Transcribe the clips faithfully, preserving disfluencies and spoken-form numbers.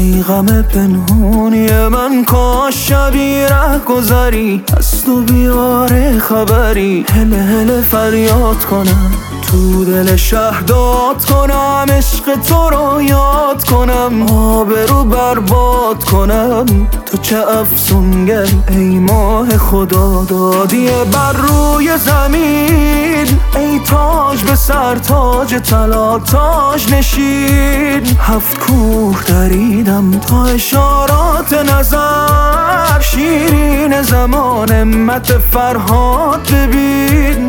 ای غم پنهونی من، کاش شبی ره گذری از تو بیاره خبری. هله هله فریاد کنم تو دل شهر داد کنم، عشق تو رو یاد کنم، آبرو برباد کنم. تو چه افسونگر ای ماه خدا دادی بر روی زمین، ای تاج به سر تاج طلا تاج نشین. هفت کوه دریدم تا اشارات نظر، شیرین زمان امت فرهاد ببین.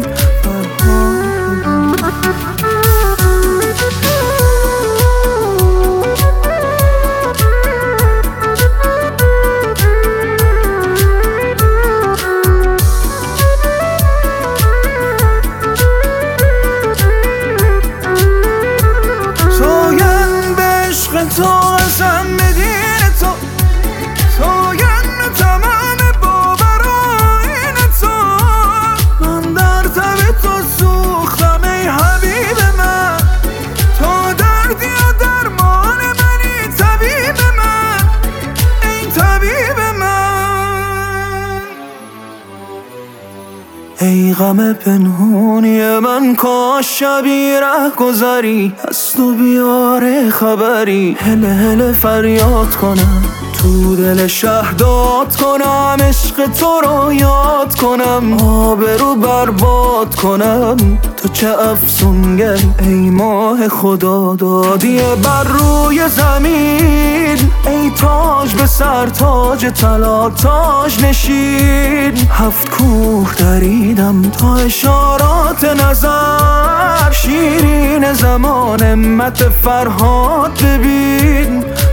تو ازم بدین تو، سوگن تمام باورین تو. من در تب تو سوختم ای حبیب من، تو دردی و درمان منی طبیب من، ای طبیب من. ای غم پنهونی من، کاش شبی ره گذری از تو بیاره خبری. هله هله فریاد کنم تو دل شهر داد کنم، عشق تو رو یاد کنم، آبرو برباد کنم. تو چه افسونگر ای ماه خدا دادی بر روی زمین، ای تاج به سر تاج طلا تاج نشین. هفت کوه دریدم تا اشارات نظر، شیرین زمان امت فرهاد ببین.